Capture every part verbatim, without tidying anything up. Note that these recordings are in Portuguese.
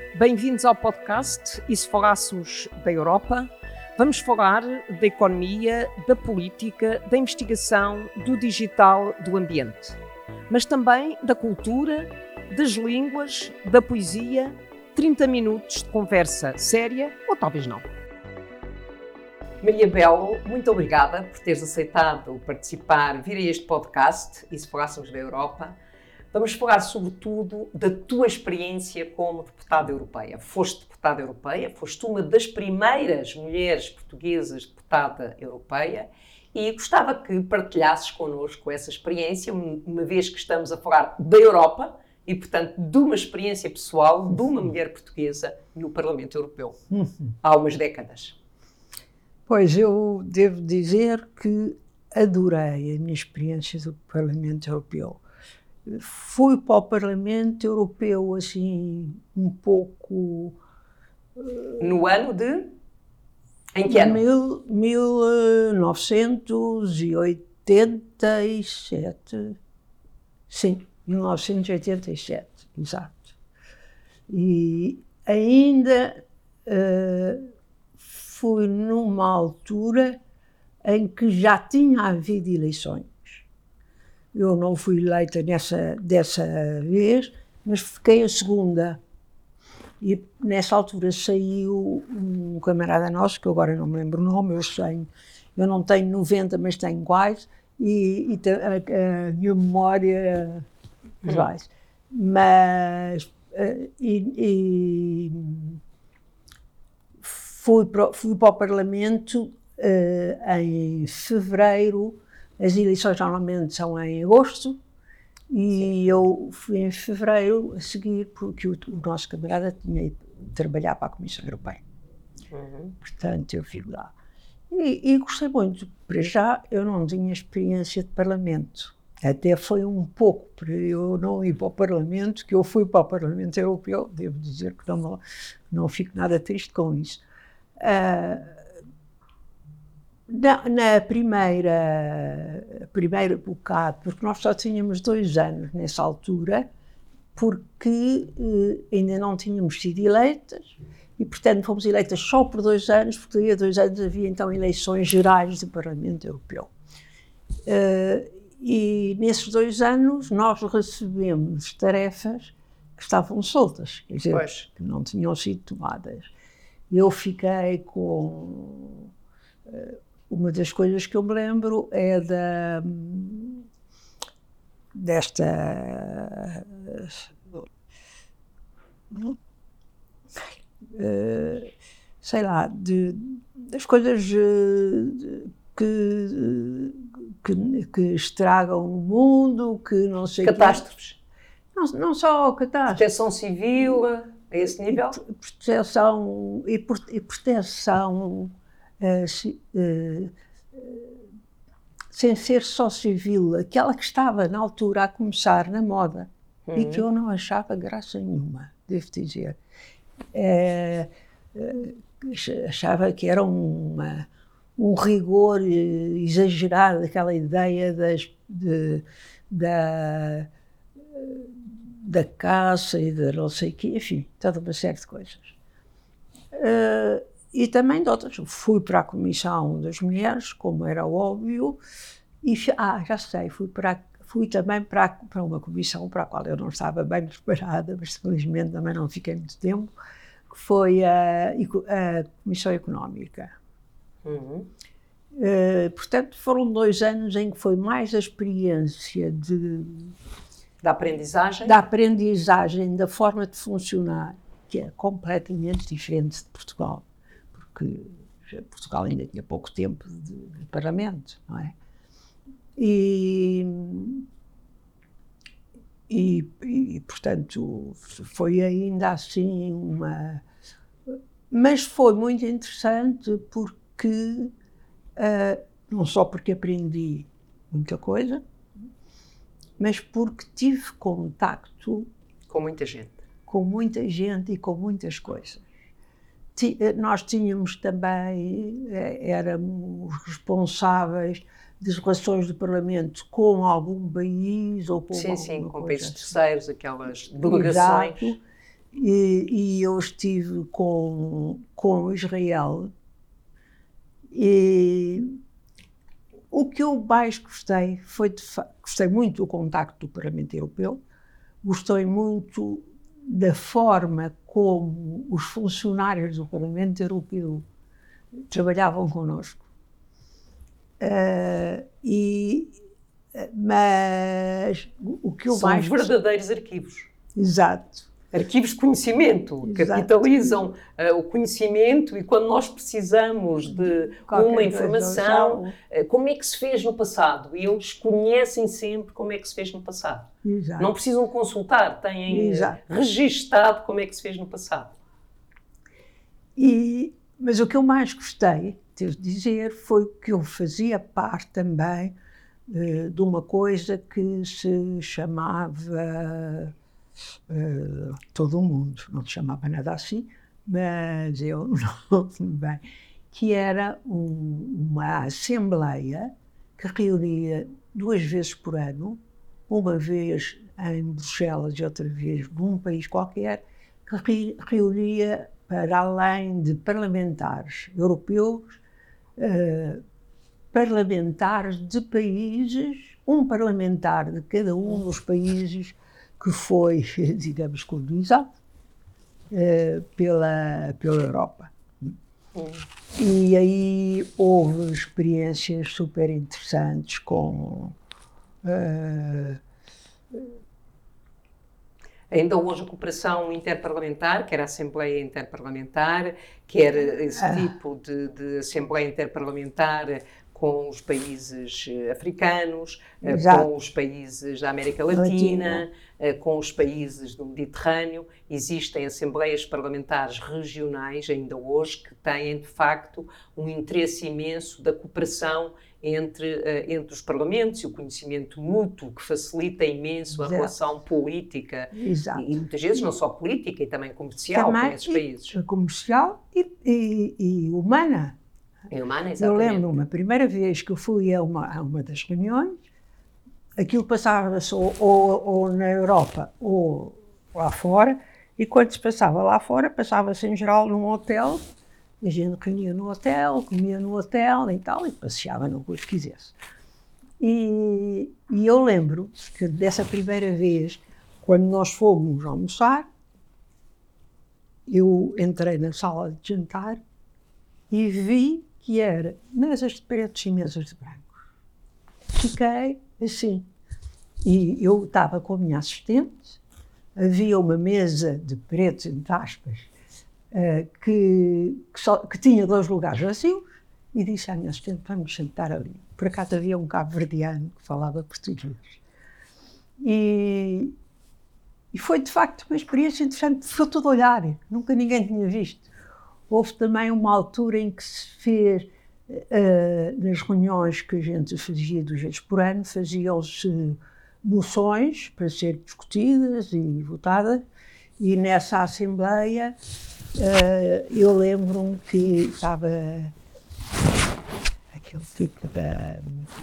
Bem-vindos ao podcast E se falássemos da Europa? Vamos falar da economia, da política, da investigação, do digital, do ambiente. Mas também da cultura, das línguas, da poesia, trinta minutos de conversa séria ou talvez não. Maria Belo, muito obrigada por teres aceitado participar, vir a este podcast E se falássemos da Europa. Vamos falar sobretudo da tua experiência como deputada europeia. Foste deputada europeia, foste uma das primeiras mulheres portuguesas deputada europeia e gostava que partilhasses connosco essa experiência, uma vez que estamos a falar da Europa e, portanto, de uma experiência pessoal de uma mulher portuguesa no Parlamento Europeu, há umas décadas. Pois, eu devo dizer que adorei a minha experiência do Parlamento Europeu. Fui para o Parlamento Europeu, assim, um pouco... No ano de... Em que ano? Mil, mil novecentos e oitenta e sete. Sim, mil novecentos e oitenta e sete, exato. E ainda uh, fui numa altura em que já tinha havido eleições. Eu não fui eleita nessa, dessa vez, mas fiquei a segunda. E nessa altura saiu um camarada nosso, que eu agora não me lembro o nome, eu tenho, eu não tenho noventa, mas tenho quase, e, e a, a minha memória vai. Hum. Mas e, e fui, para, fui para o Parlamento uh, em fevereiro. As eleições normalmente são em agosto e Sim. eu fui em fevereiro a seguir porque o, o nosso camarada tinha ido trabalhar para a Comissão Europeia. Uhum. Portanto, eu fui lá. E, e gostei muito. Para já, eu não tinha experiência de Parlamento. Até foi um pouco para eu não ir para o Parlamento, que eu fui para o Parlamento Europeu. Devo dizer que não, não fico nada triste com isso. Uh, Na, na primeira, primeira bocado, porque nós só tínhamos dois anos nessa altura, porque eh, ainda não tínhamos sido eleitas, e portanto fomos eleitas só por dois anos, porque daí a dois anos havia então eleições gerais do Parlamento Europeu. Uh, e nesses dois anos nós recebemos tarefas que estavam soltas, quer dizer, pois. que não tinham sido tomadas. Eu fiquei com... Uh, Uma das coisas que eu me lembro é da, desta, uh, sei lá, de, das coisas uh, que, que, que estragam o mundo, que não sei... Catástrofes. Não, não só catástrofes. Proteção civil, a esse nível? Proteção e, e proteção... Uh, uh, sem ser só civil, aquela que estava na altura a começar na moda uhum. e que eu não achava graça nenhuma, devo dizer. Uh, uh, achava que era uma, um rigor uh, exagerado, aquela ideia das, de, da, da caça e da não sei o quê, enfim, toda uma série de coisas. Uh, E também de outras. Fui para a Comissão das Mulheres, como era óbvio, e ah, já sei, fui, para, fui também para, para uma comissão para a qual eu não estava bem preparada, mas felizmente também não fiquei muito tempo, que foi a, a Comissão Económica. Uhum. Uh, portanto, foram dois anos em que foi mais a experiência de, da aprendizagem, da aprendizagem, da forma de funcionar, que é completamente diferente de Portugal. Porque Portugal ainda tinha pouco tempo de, de parlamento, não é? E, e, e, portanto, foi ainda assim uma... Mas foi muito interessante porque, uh, não só porque aprendi muita coisa, mas porque tive contacto... Com muita gente. Com muita gente e com muitas coisas. Nós tínhamos também, éramos responsáveis das relações do Parlamento com algum país ou com sim, alguma sim, com coisa países assim. terceiros, aquelas delegações. Exato. e, e eu estive com, com Israel, e o que eu mais gostei foi, de fa- gostei muito do contacto do Parlamento Europeu, gostei muito da forma como os funcionários do Parlamento Europeu trabalhavam connosco. Uh, e, mas o que eu São mais... verdadeiros arquivos. Exato. Arquivos de conhecimento, Exato. Capitalizam uh, o conhecimento, e quando nós precisamos de Qualquer uma informação, coisa, uh, como é que se fez no passado? E eles conhecem sempre como é que se fez no passado. Exato. Não precisam consultar, têm uh, Exato. registado como é que se fez no passado. E, mas o que eu mais gostei, devo dizer, foi que eu fazia parte também uh, de uma coisa que se chamava... Uh, todo o mundo, não se chamava nada assim, mas eu não bem, que era um, uma assembleia que reunia duas vezes por ano, uma vez em Bruxelas e outra vez num país qualquer, que re, reunia, para além de parlamentares europeus, uh, parlamentares de países, um parlamentar de cada um dos países que foi, digamos, colonizado uh, pela, pela Europa. Hum. E aí houve experiências super interessantes com... Uh, Ainda hoje a cooperação interparlamentar, quer a Assembleia Interparlamentar, quer esse ah. tipo de, de Assembleia Interparlamentar com os países africanos, Exato. Com os países da América Latina, Latina, com os países do Mediterrâneo. Existem assembleias parlamentares regionais, ainda hoje, que têm, de facto, um interesse imenso da cooperação entre, entre os parlamentos e o conhecimento mútuo, que facilita imenso a Exato. Relação política. Exato. E, muitas vezes, não só política, e também comercial também, com esses países. Comercial e, e, e humana. É humana, eu lembro uma primeira vez que eu fui a uma, a uma das reuniões, aquilo passava-se ou, ou, ou na Europa ou lá fora, e quando se passava lá fora, passava-se em geral num hotel, a gente reunia no hotel, comia no hotel e tal, e passeava no que quisesse. E, e eu lembro que dessa primeira vez, quando nós fomos almoçar, eu entrei na sala de jantar e vi que era mesas de pretos e mesas de brancos. Fiquei assim. E eu estava com a minha assistente, havia uma mesa de pretos, entre aspas, uh, que, que, só, que tinha dois lugares vazios, e disse à minha assistente, vamos sentar ali. Por acaso havia um cabo-verdiano que falava português. E, e foi, de facto, uma experiência interessante, foi todo olhar, nunca ninguém tinha visto. Houve também uma altura em que se fez, uh, nas reuniões que a gente fazia duas vezes por ano, faziam-se moções para serem discutidas e votadas, e nessa Assembleia uh, eu lembro-me que estava aquele tipo da,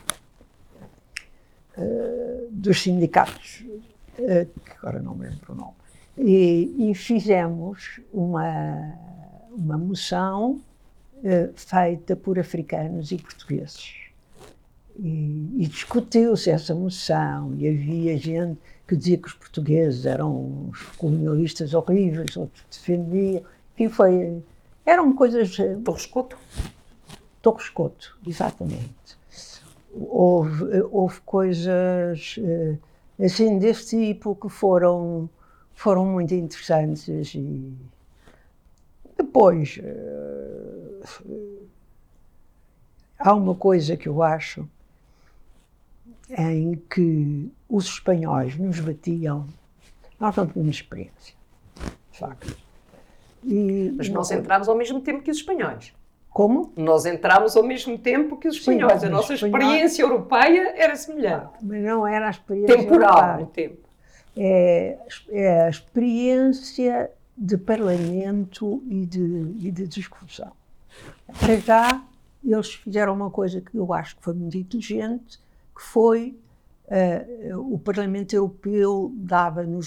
uh, dos sindicatos, uh, que agora não me lembro o nome, e, e fizemos uma... uma moção uh, feita por africanos e portugueses. E, e discutiu-se essa moção, e havia gente que dizia que os portugueses eram uns colonialistas horríveis, outros defendiam. Enfim, foi... eram coisas... Torrescoto? Torrescoto, exatamente. Houve, houve coisas uh, assim desse tipo que foram, foram muito interessantes e... Depois, uh, há uma coisa que eu acho em que os espanhóis nos batiam, nós não tínhamos experiência, de facto. E, Mas nós não... entramos ao mesmo tempo que os espanhóis. Como? Nós entramos ao mesmo tempo que os espanhóis. Sim, a nossa espanhóis... experiência europeia era semelhante. Mas não era a experiência temporal europeia. No tempo. É, é a experiência de parlamento e de, e de discussão. Para já, eles fizeram uma coisa que eu acho que foi muito inteligente, que foi uh, o Parlamento Europeu dava-nos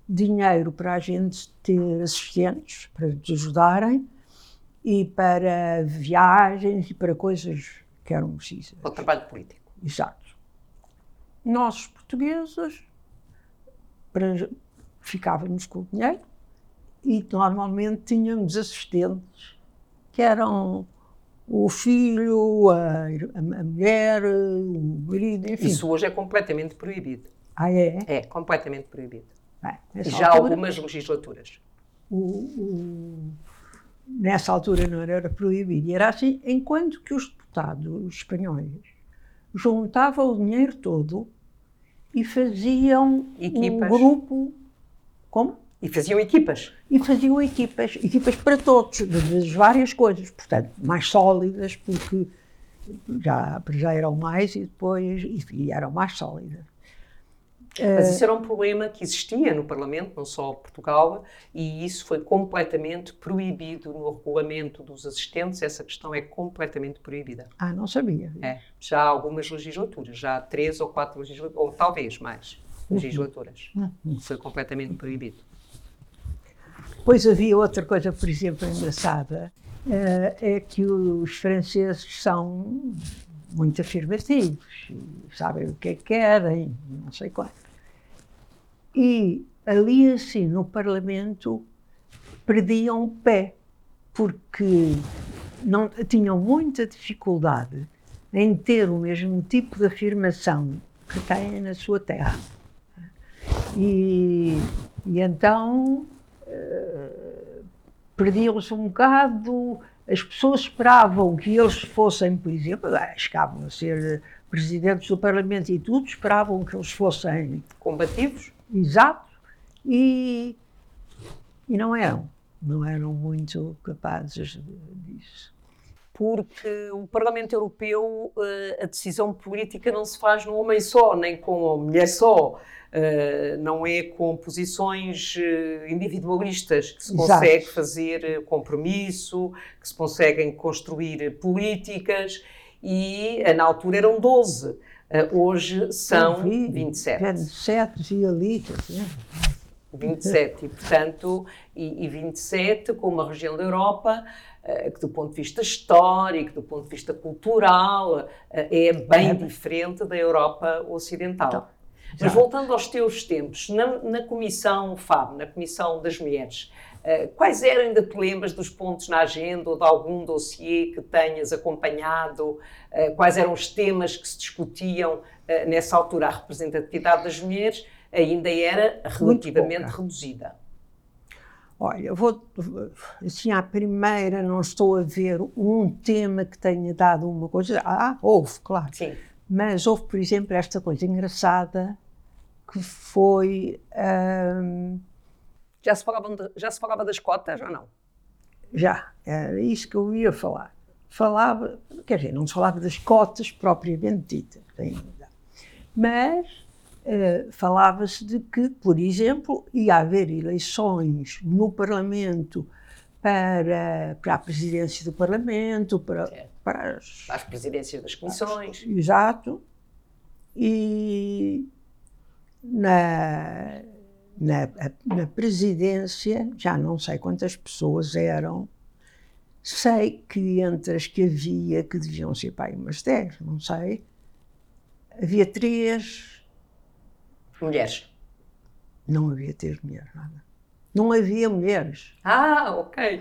dinheiro para a gente ter assistentes, para nos ajudarem, e para viagens e para coisas que eram precisas. Para o trabalho político. Exato. Nós, os portugueses, para, ficávamos com o dinheiro e normalmente tínhamos assistentes que eram o filho, a, a mulher, o marido, enfim. Isso hoje é completamente proibido. Ah, é? É, completamente proibido. Bem, já há altura, algumas legislaturas. O, o, nessa altura não era proibido. E era assim, enquanto que os deputados espanhóis juntavam o dinheiro todo e faziam Equipas. um grupo... Como? E faziam equipas. E faziam equipas, equipas para todos, das várias coisas, portanto, mais sólidas, porque já, já eram mais e depois e eram mais sólidas. Mas isso era um problema que existia no Parlamento, não só Portugal, e isso foi completamente proibido no regulamento dos assistentes. Essa questão é completamente proibida. Ah, não sabia. É, já há algumas legislaturas, já há três ou quatro legislaturas, ou talvez mais legislaturas. Uhum. Foi completamente proibido. Pois havia outra coisa, por exemplo, engraçada, é que os franceses são muito afirmativos, sabem o que é que querem, não sei quanto. E ali assim, no Parlamento, perdiam o pé, porque não, tinham muita dificuldade em ter o mesmo tipo de afirmação que têm na sua terra. E, e então uh, perdiam-se um bocado, as pessoas esperavam que eles fossem, por exemplo, chegavam a ser presidentes do Parlamento e tudo, esperavam que eles fossem combativos. Exato, e, e não eram, não eram muito capazes disso. Porque o Parlamento Europeu, a decisão política não se faz num homem só, nem com uma mulher só, não é com posições individualistas que se consegue Exato. Fazer compromisso, que se conseguem construir políticas, e na altura eram doze. Uh, hoje são vi, vinte e sete. vinte e sete e ali. vinte e sete, e portanto, e, e vinte e sete com uma região da Europa uh, que do ponto de vista histórico, do ponto de vista cultural, uh, é bem é. diferente da Europa ocidental. Então, Mas voltando aos teus tempos, na, na Comissão F A B, na Comissão das Mulheres, uh, quais eram, ainda te lembras dos pontos na agenda ou de algum dossiê que tenhas acompanhado? Uh, quais eram os temas que se discutiam uh, nessa altura? A representatividade das mulheres ainda era relativamente reduzida. Olha, eu vou, assim, à primeira não estou a ver um tema que tenha dado uma coisa. Ah, houve, claro. Sim. Mas houve, por exemplo, esta coisa engraçada que foi... Hum, já, se falava de, já se falava das cotas ou não? Já, era isso que eu ia falar. Falava, quer dizer, não se falava das cotas propriamente ditas ainda, mas uh, falava-se de que, por exemplo, ia haver eleições no Parlamento para, para a presidência do Parlamento, para, para, as, para as presidências das comissões. As, exato. E na, na, na presidência, já não sei quantas pessoas eram. Sei que entre as que havia, que deviam ser para aí umas dez, não sei, havia três... Mulheres? Não havia três mulheres, nada. Não havia mulheres. Ah, ok.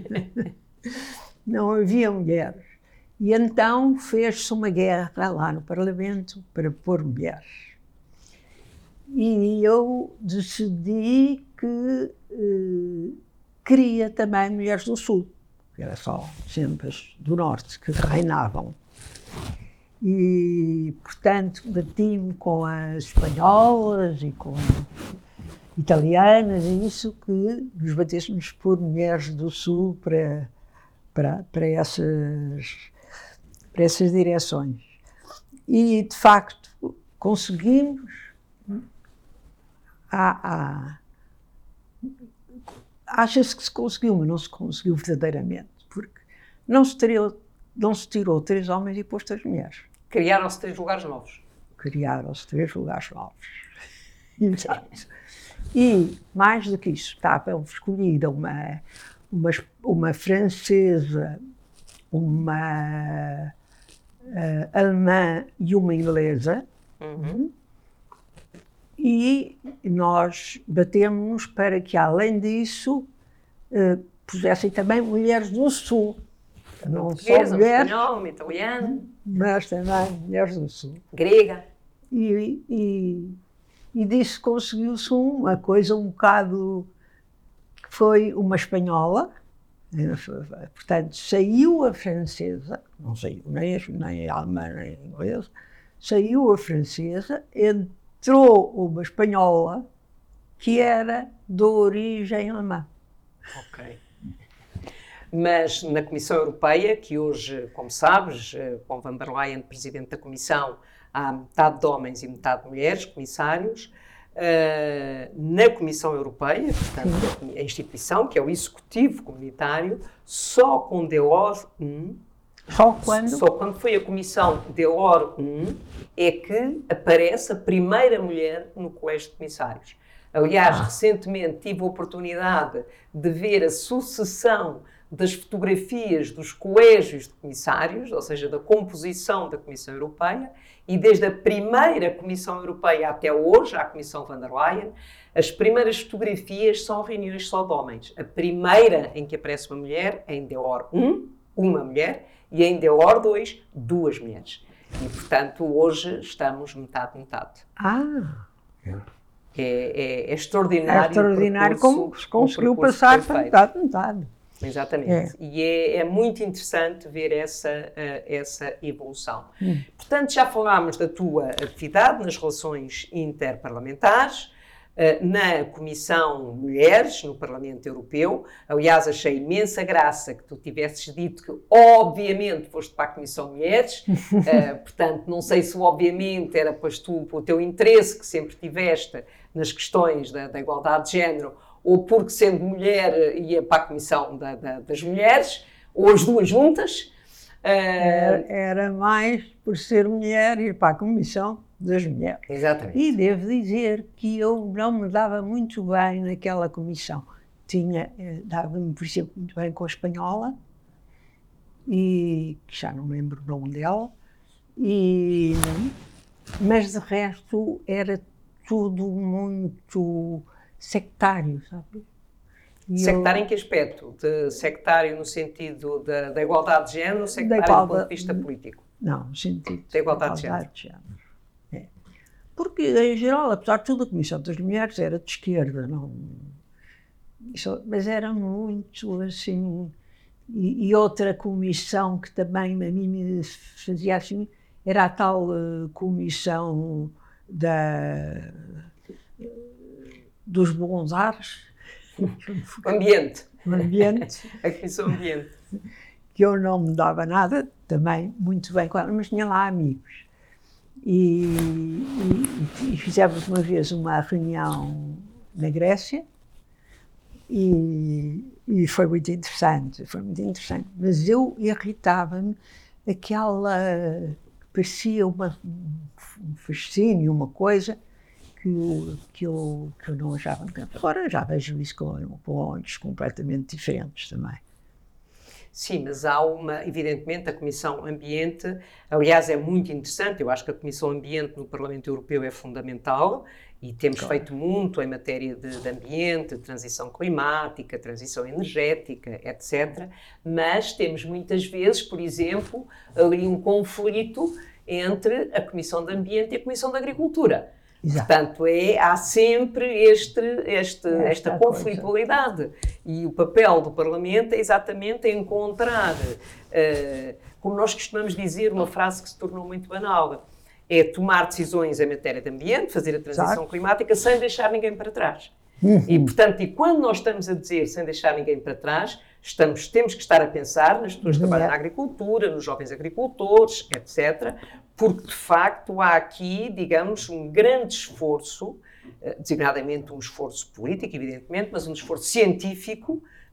Não havia mulheres. E então fez-se uma guerra lá no Parlamento para pôr mulheres. E eu decidi que eh, queria também mulheres do Sul. Era só sempre as do Norte que reinavam. E, portanto, bati-me com as espanholas e com italianas, e isso que nos batêssemos por mulheres do Sul para, para, para, essas, para essas direções. E, de facto, conseguimos. Há, há, Acha-se que se conseguiu, mas não se conseguiu verdadeiramente, porque não se tirou, não se tirou três homens e pôs três mulheres. Criaram-se três lugares novos. Criaram-se três lugares novos. Exato. E, mais do que isso, estava escolhida uma, uma, uma francesa, uma uh, alemã e uma inglesa. Uhum. E nós batemos para que, além disso, uh, pusessem também mulheres do Sul. Não só mulheres, espanhol, italiano, mas também mulheres do Sul. Grega. E, e, e disso conseguiu-se uma coisa um bocado, que foi uma espanhola, portanto saiu a francesa, não saiu nem a, nem a alemã nem a inglesa, saiu a francesa, entrou uma espanhola que era de origem alemã. Ok. Mas na Comissão Europeia, que hoje, como sabes, com Van der Leyen, presidente da Comissão, há metade de homens e metade de mulheres, comissários, na Comissão Europeia, portanto, a instituição, que é o Executivo Comunitário, só com Delors I, só quando? Só quando foi a Comissão Delors I é que aparece a primeira mulher no Colégio de Comissários. Aliás, ah. recentemente tive a oportunidade de ver a sucessão das fotografias dos colégios de comissários, ou seja, da composição da Comissão Europeia, e desde a primeira Comissão Europeia até hoje, a Comissão Van der Leyen, as primeiras fotografias são reuniões só de homens. A primeira em que aparece uma mulher é em Delors I, uma mulher, e em Delors dois, duas mulheres. E, portanto, hoje estamos metade-metade. Ah! É, é, é extraordinário. É extraordinário como conseguiu passar para metade-metade. Exatamente. É. E é, é muito interessante ver essa, uh, essa evolução. Hum. Portanto, já falámos da tua atividade nas relações interparlamentares, uh, na Comissão Mulheres, no Parlamento Europeu. Aliás, achei imensa graça que tu tivesses dito que, obviamente, foste para a Comissão Mulheres. uh, portanto, não sei se obviamente era pois tu, pelo teu interesse que sempre tiveste nas questões da, da igualdade de género, ou porque, sendo mulher, ia para a Comissão da, da, das Mulheres, ou as duas juntas. Era, era mais por ser mulher ir para a Comissão das Mulheres. Exatamente. E devo dizer que eu não me dava muito bem naquela comissão. Tinha, dava-me, por exemplo, muito bem com a espanhola, e que já não me lembro o nome dela, e, mas de resto era tudo muito sectário, sabe? E sectário eu... em que aspecto? De sectário no sentido da, da igualdade de género ou sectário igualdade... do ponto de vista político? Não, no sentido da igualdade, igualdade de género. De género. É. Porque, em geral, apesar de tudo, a Comissão das Mulheres era de esquerda, não... Isso, mas era muito, assim... E, e outra comissão que também a mim me fazia assim, era a tal uh, comissão da... dos bons ares. O ambiente. O ambiente. A Comissão Ambiente. Que eu não me dava nada, também muito bem com ela, mas tinha lá amigos. E, e, e fizemos uma vez uma reunião na Grécia e, e foi muito interessante, foi muito interessante. Mas eu irritava-me aquela, parecia uma, um fascínio, uma coisa que eu, que eu, que eu não achava tanto. Agora já vejo isso com, com olhos completamente diferentes também. Sim, mas há uma, evidentemente, a Comissão Ambiente, aliás, é muito interessante, eu acho que a Comissão Ambiente no Parlamento Europeu é fundamental e temos claro. feito muito em matéria de, de ambiente, de transição climática, transição energética, etcétera. Mas temos muitas vezes, por exemplo, ali um conflito entre a Comissão de Ambiente e a Comissão de Agricultura. Exato. Portanto, é, há sempre este, este, esta, esta conflitualidade. E o papel do Parlamento é exatamente encontrar, uh, como nós costumamos dizer, uma frase que se tornou muito banal, é tomar decisões em matéria de ambiente, fazer a transição Exato. climática sem deixar ninguém para trás. Uhum. E, portanto, e quando nós estamos a dizer sem deixar ninguém para trás, estamos, temos que estar a pensar nas pessoas que uhum. trabalham na agricultura, nos jovens agricultores, etcétera, porque, de facto, há aqui, digamos, um grande esforço, designadamente um esforço político, evidentemente, mas um esforço científico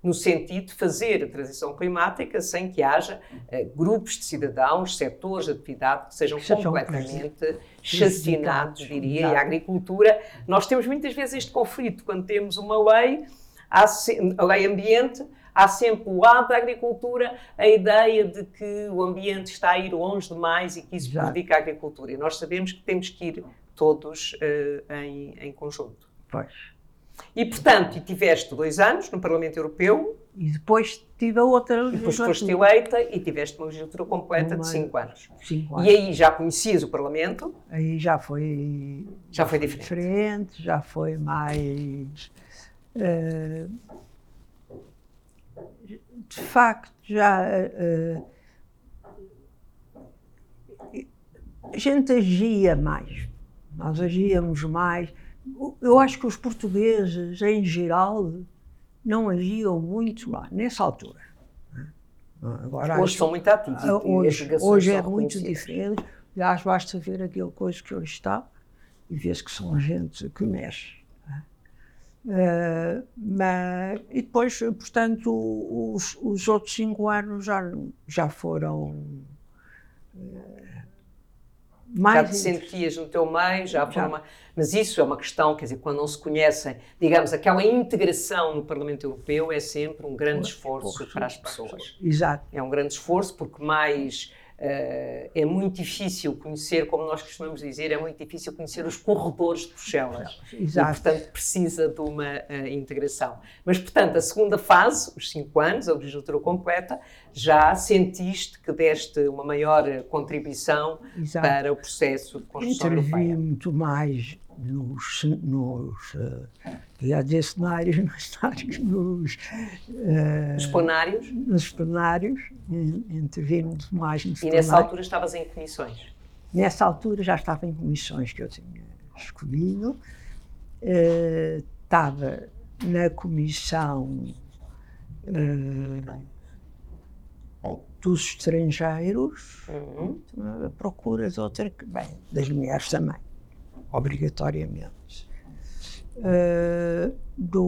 no sentido de fazer a transição climática sem que haja uh, grupos de cidadãos, setores de atividade que sejam que completamente chacinados, diria, Exato. E a agricultura. Nós temos muitas vezes este conflito, quando temos uma lei, há se, a lei ambiente, há sempre o lado da agricultura, a ideia de que o ambiente está a ir longe demais e que isso Exato. Prejudica a agricultura. E nós sabemos que temos que ir todos uh, em, em conjunto. Pois. E, portanto, tiveste dois anos no Parlamento Europeu. E depois tive a outra legislatura. Depois foste eleita e tiveste uma legislatura completa uma, de cinco anos. cinco anos. E aí já conhecias o Parlamento? Aí já foi... Já foi diferente. diferente já foi mais... Uh, de facto, já... Uh, a gente agia mais. Nós agíamos mais. Eu acho que os portugueses, em geral, não agiam muito lá, nessa altura. Agora, hoje acho, são muito ativos. Hoje, hoje é muito diferente. Aliás, basta ver aquele coisa que hoje está e vê-se que são gente que mexe. Uh, mas, e depois, portanto, os, os outros cinco anos já, já foram... Uh, já te sentias no teu meio, já, já. Uma... Mas isso é uma questão, quer dizer, quando não se conhecem, digamos, aquela integração no Parlamento Europeu é sempre um grande esforço Porra, para as pessoas. Exato. É um grande esforço porque mais... Uh, é muito difícil conhecer, como nós costumamos dizer, é muito difícil conhecer os corredores de Bruxelas. Exato. E, portanto, precisa de uma uh, integração. Mas, portanto, a segunda fase, os cinco anos, a legislatura completa, já sentiste que deste uma maior contribuição Exato. Para o processo de construção Intervi europeia. Muito mais nos, nos uh, ia dizer cenários, nos, nos, uh, nos plenários, nos plenários, intervi muito mais nos E plenários. nessa altura estavas em comissões? Nessa altura já estava em comissões que eu tinha escolhido. Uh, estava na comissão uh, dos estrangeiros, uhum. à procura de outra, bem, das mulheres também, obrigatoriamente. Uh, do...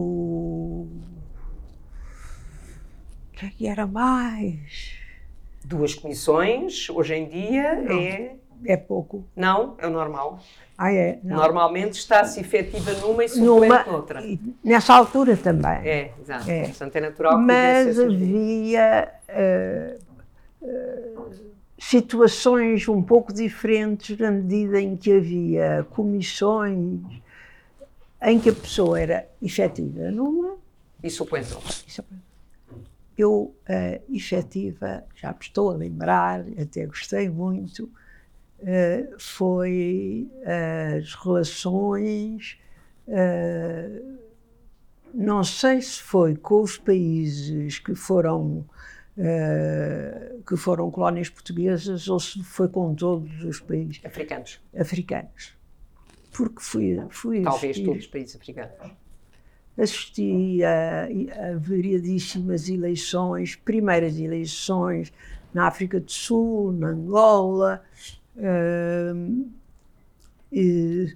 O que é que era mais? Duas comissões, hoje em dia, Não, é... É pouco. Não, é o normal. Ah, é? Não. Normalmente está-se efetiva numa e suplente noutra. Nessa altura também. É, exato. É. Portanto, é natural que Mas havia uh, uh, situações um pouco diferentes na medida em que havia comissões em que a pessoa era efetiva numa e suplente noutra. Eu, uh, efetiva, já me estou a lembrar, até gostei muito, uh, foi uh, as relações, uh, não sei se foi com os países que foram, uh, que foram colónias portuguesas ou se foi com todos os países africanos. africanos. Porque fui, fui Talvez assistir, todos os países africanos. Assisti a, a variadíssimas eleições, primeiras eleições na África do Sul, na Angola, uh, e,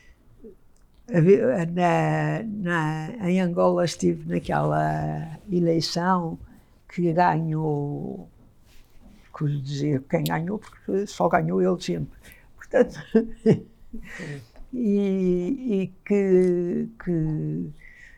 na, na, em Angola estive naquela eleição que ganhou, quer dizer, quem ganhou, porque só ganhou ele sempre. Portanto, e, e que, que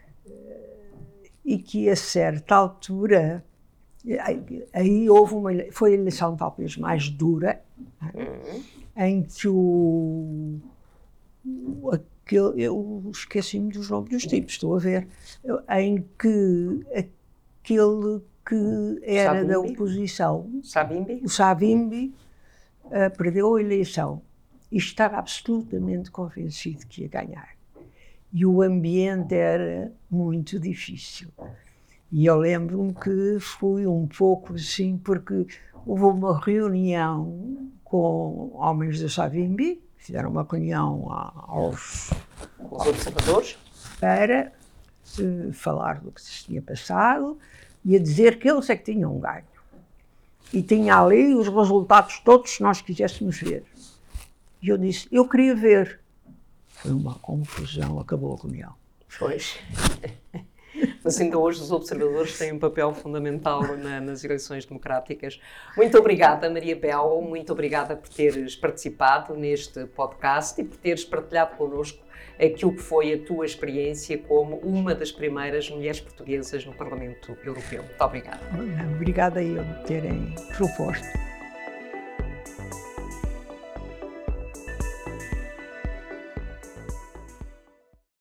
e que a certa altura, aí houve uma, foi a eleição talvez mais dura, uhum. em que o, aquele, eu esqueci-me dos nomes dos tipos, estou a ver, em que aquele que era Savimbi. Da oposição, Savimbi. o Savimbi, uh, perdeu a eleição e estava absolutamente convencido que ia ganhar. E o ambiente era muito difícil. E eu lembro-me que fui um pouco assim, porque houve uma reunião com homens do Savimbi, fizeram uma reunião aos, aos observadores para uh, falar do que se tinha passado e a dizer que eles é que tinham ganho. E tinha ali os resultados todos que nós quiséssemos ver. E eu disse, eu queria ver. Foi uma confusão, acabou a reunião. Pois. mas ainda hoje os observadores têm um papel fundamental na, nas eleições democráticas. Muito obrigada, Maria Belo, muito obrigada por teres participado neste podcast e por teres partilhado connosco aquilo que foi a tua experiência como uma das primeiras mulheres portuguesas no Parlamento Europeu. Muito obrigada. Obrigada a eu por terem proposto.